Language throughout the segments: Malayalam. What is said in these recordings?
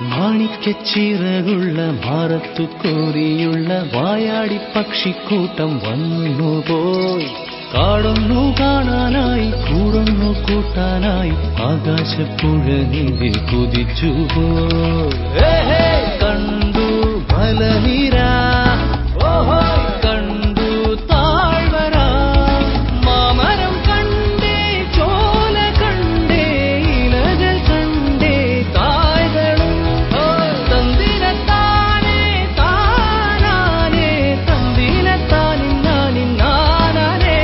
മാണിക്യച്ചിറകുള്ള മാറത്തു കോരിയുള്ള വായാടി പക്ഷിക്കൂട്ടം വന്നുപോയി. കാടൊന്നു കാണാനായി കൂടൊന്നു കൂട്ടാനായി ആകാശപ്പുഴനിൽ കുതിച്ചുപോയി. കണ്ടു മലനിര, കണ്ടു താഴ്വര, മാമരം കണ്ടേ, ചോല കണ്ടേ, ഇലകൾ കണ്ടേ, കായ്കളും തന്തിനത്താനേ താനാനേ, തന്തിനത്താനിന്നാനിന്നാനേ.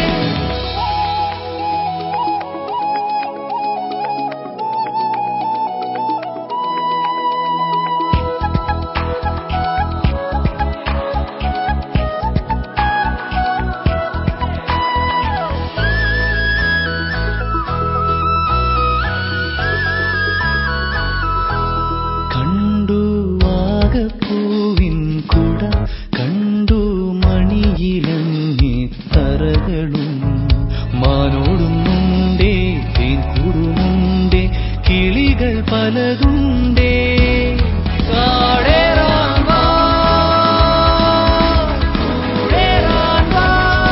കണ്ടു വാഗപ്പൂവിൻ കുട, കണ്ടു മണിയിലങ്ങി തറകളും, മാനോടുന്നുണ്ടേ തേൻകൂടുന്നുണ്ടേ, കിളികൾ പലതുണ്ടേ. കാടേറാൻ വാ, കൂടേറാൻ വാ,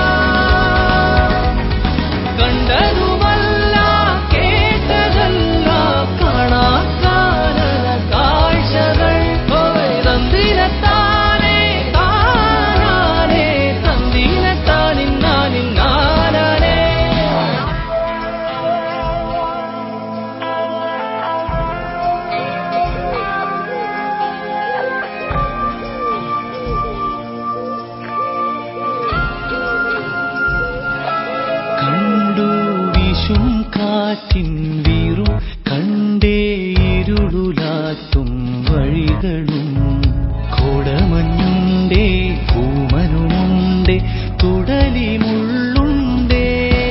കണ്ടതുമല്ല കേട്ടതല്ല കാണാക്കാനല കാഴ്ചകൾ. തന്തിനത്താനേ താനാനേ, തന്തിനത്താനിന്നാനിന്നാനേ. കണ്ടു വീശും കാറ്റിൻ വീറും, കണ്ടേ ഇരുളുലാത്തും വഴികളും, കോടമഞ്ഞുണ്ടേ പൂമനുമുണ്ടേ, തുടലി മുള്ളുണ്ടേ.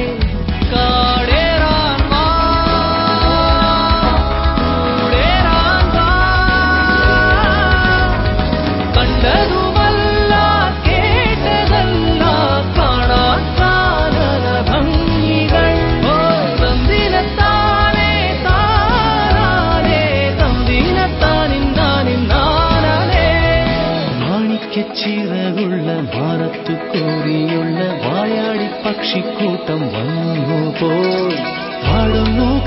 കാടേറാൻ വാ, കൂടേറാൻ വാ, കണ്ടതുമല്ല കേട്ടതല്ല കാണാക്കാനല ഭംഗികൾ. തന്തിനത്താനേ താനാനേ, തന്തിനത്താനിന്നാനിന്നാനേ. മാണിക്യച്ചിറകുള്ള മാറത്തു കോരിയുള്ള വായാടി പക്ഷിക്കൂട്ടം വന്നുപോയി. പാടുന്നു